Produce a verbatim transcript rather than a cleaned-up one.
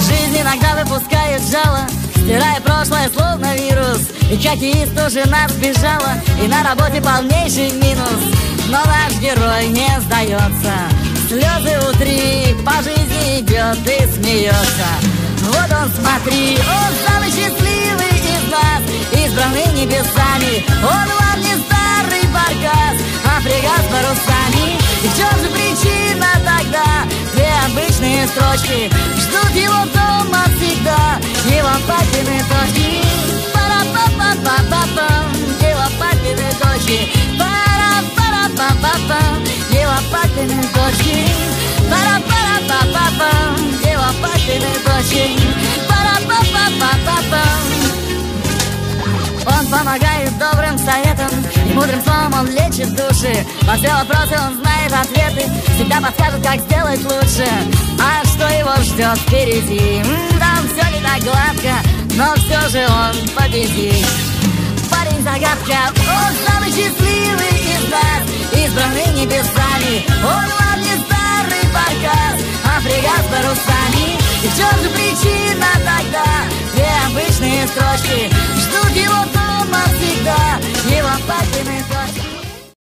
Жизнь иногда выпускает жало, стирая прошлое словно вирус. И хоккеист уже нас сбежала, и на работе полнейший минус. Но наш герой не сдается, слезы утри, по жизни идет и смеется. Вот он, смотри, он самый счастливый из нас, избранный небесами. Он вам не старый баркас, а фрегат с парусами. И в чем же причина тогда? Две обычные строчки ждут его дома всегда, его папины точки. Пара-па-па-па-па-пам, его папины точки. Пара-пара-па-па-пам, его папины точки. Пара-пара-па-па-пам, его папины точки. Пара-па-па-па-па-пам. Он помогает добрым советам, и мудрым словом он лечит души. Во все вопросы он знает ответы, всегда подскажет, как сделать лучше. А что его ждет впереди? М-м, там все не так гладко, но все же он победит. Парень загадка, он самый счастливый из нас, избранный небесами. Он вам не старый баркас, а фрегат с парусами. И в чем же причина тогда? Две обычные строчки